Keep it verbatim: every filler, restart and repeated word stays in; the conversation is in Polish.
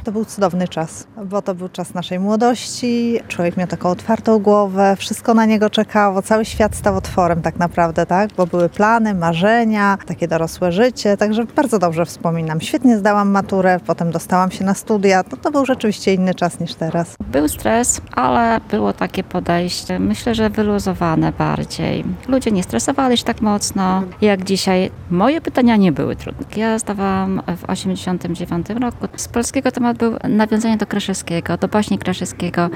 To był cudowny czas, bo to był czas naszej młodości. Człowiek miał taką otwartą głowę, wszystko na niego czekało, cały świat stał otworem tak naprawdę, tak? Bo były plany, marzenia, takie dorosłe życie, także bardzo dobrze wspominam. Świetnie zdałam maturę, potem dostałam się na studia. No to był rzeczywiście inny czas niż teraz. Był stres, ale było takie podejście, myślę, że wyluzowane bardziej. Ludzie nie stresowali się tak mocno jak dzisiaj. Moje pytania nie były trudne. Ja zdawałam w osiemdziesiątym dziewiątym roku. Z polskiego temat był nawiązanie do Kraszewskiego, do baśni Kraszewskiego.